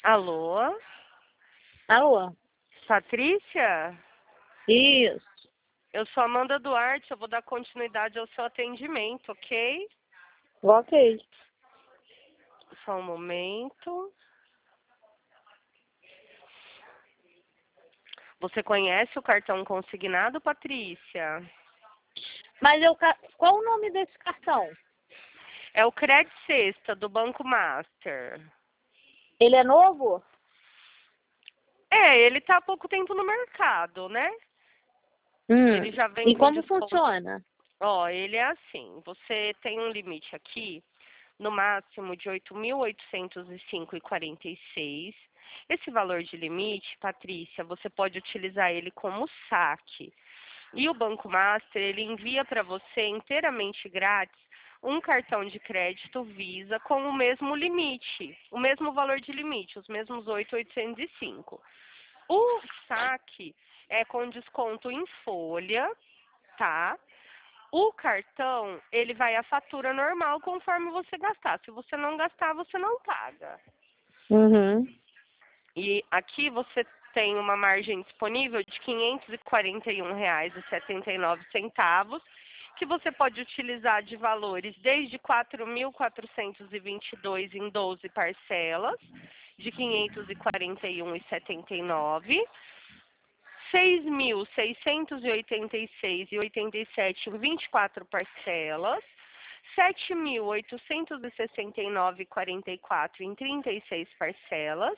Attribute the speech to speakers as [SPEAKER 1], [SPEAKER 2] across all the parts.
[SPEAKER 1] Alô?
[SPEAKER 2] Alô?
[SPEAKER 1] Patrícia?
[SPEAKER 2] Isso.
[SPEAKER 1] Eu sou Amanda Duarte, eu vou dar continuidade ao seu atendimento, ok?
[SPEAKER 2] Ok.
[SPEAKER 1] Só um momento. Você conhece o cartão consignado, Patrícia?
[SPEAKER 2] Mas qual o nome desse cartão?
[SPEAKER 1] É o Cred Sexta, do Banco Master.
[SPEAKER 2] Ele é novo?
[SPEAKER 1] Ele tá há pouco tempo no mercado, né? Ele já vem
[SPEAKER 2] E
[SPEAKER 1] com
[SPEAKER 2] como
[SPEAKER 1] desconto.
[SPEAKER 2] funciona?
[SPEAKER 1] Ó, ele é assim, você tem um limite aqui, no máximo de 8.805,46. Esse valor de limite, Patrícia, você pode utilizar ele como saque. E o Banco Master, ele envia para você inteiramente grátis um cartão de crédito Visa com o mesmo limite, o mesmo valor de limite, os mesmos 8.805. O saque é com desconto em folha, tá? O cartão, ele vai à fatura normal conforme você gastar. Se você não gastar, você não paga.
[SPEAKER 2] Uhum.
[SPEAKER 1] E aqui você tem uma margem disponível de R$ 541,79, que você pode utilizar de valores desde R$ 4.422 em 12 parcelas, de R$ 541,79. 6.686,87 em 24 parcelas, 7.869,44 em 36 parcelas,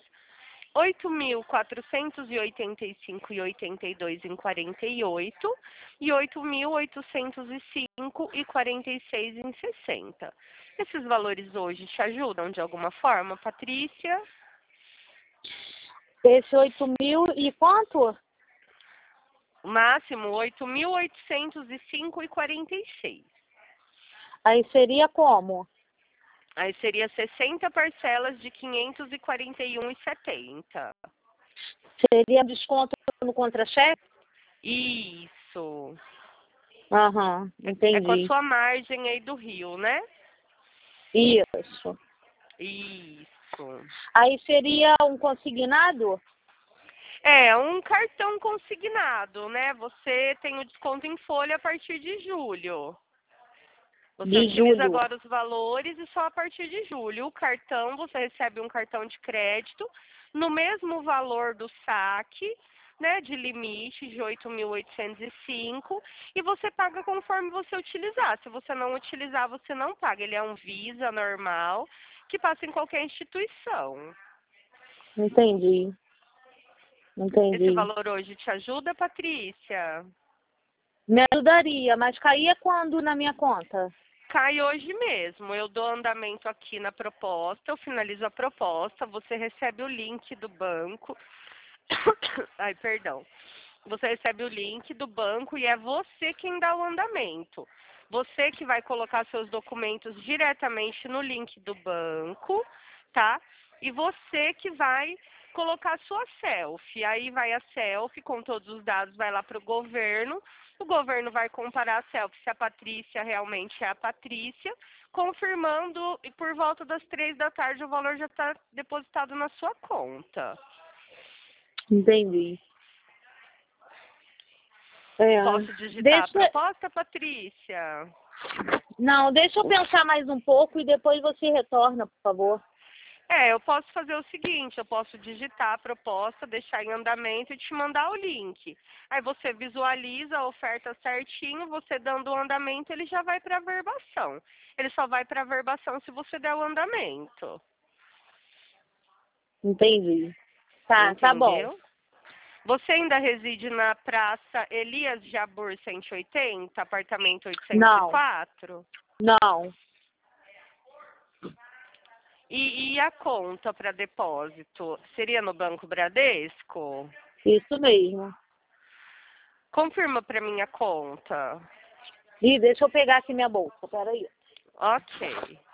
[SPEAKER 1] 8.485,82 em 48 e 8.805,46 em 60. Esses valores hoje te ajudam de alguma forma, Patrícia?
[SPEAKER 2] Esse 8.000 e quanto?
[SPEAKER 1] O máximo 8.805,46.
[SPEAKER 2] Aí seria como?
[SPEAKER 1] Aí seria 60 parcelas de 541,70.
[SPEAKER 2] Seria desconto no contra-cheque?
[SPEAKER 1] Isso.
[SPEAKER 2] Aham,
[SPEAKER 1] É com a
[SPEAKER 2] entendi.
[SPEAKER 1] sua margem aí do Rio, né?
[SPEAKER 2] Isso.
[SPEAKER 1] Isso.
[SPEAKER 2] Aí seria um consignado?
[SPEAKER 1] É um cartão consignado, né? Você tem o desconto em folha a partir de julho. Você
[SPEAKER 2] De
[SPEAKER 1] utiliza
[SPEAKER 2] julho.
[SPEAKER 1] agora os valores e só a partir de julho. O cartão, você recebe um cartão de crédito no mesmo valor do saque, né, de limite de 8.805, e você paga conforme você utilizar. Se você não utilizar, você não paga. Ele é um Visa normal que passa em qualquer instituição.
[SPEAKER 2] Entendi.
[SPEAKER 1] Esse
[SPEAKER 2] Entendi.
[SPEAKER 1] valor hoje te ajuda, Patrícia?
[SPEAKER 2] Me ajudaria, mas caía quando na minha conta?
[SPEAKER 1] Cai hoje mesmo. Eu dou andamento aqui na proposta, eu finalizo a proposta, você recebe o link do banco. Ai, perdão. Você recebe o link do banco e é você quem dá o andamento. Você que vai colocar seus documentos diretamente no link do banco, tá? E você que vai colocar sua selfie. Aí vai a selfie com todos os dados, vai lá para o governo vai comparar a selfie se a Patrícia realmente é a Patrícia, confirmando e por volta das 3 da tarde o valor já está depositado na sua conta.
[SPEAKER 2] Entendi.
[SPEAKER 1] Posso digitar a
[SPEAKER 2] Deixa...
[SPEAKER 1] proposta, Patrícia?
[SPEAKER 2] Não, deixa eu pensar mais um pouco e depois você retorna, por favor.
[SPEAKER 1] Eu posso fazer o seguinte, eu posso digitar a proposta, deixar em andamento e te mandar o link. Aí você visualiza a oferta certinho, você dando o andamento, ele já vai para a verbação. Ele só vai para a verbação se você der o andamento.
[SPEAKER 2] Entendi. Tá bom.
[SPEAKER 1] Entendeu? Você ainda reside na Praça Elias Jabur 180, apartamento
[SPEAKER 2] Não,
[SPEAKER 1] 804?
[SPEAKER 2] não.
[SPEAKER 1] E a conta para depósito? Seria no Banco Bradesco?
[SPEAKER 2] Isso mesmo.
[SPEAKER 1] Confirma para minha conta.
[SPEAKER 2] Ih, deixa eu pegar aqui minha bolsa, peraí.
[SPEAKER 1] Ok.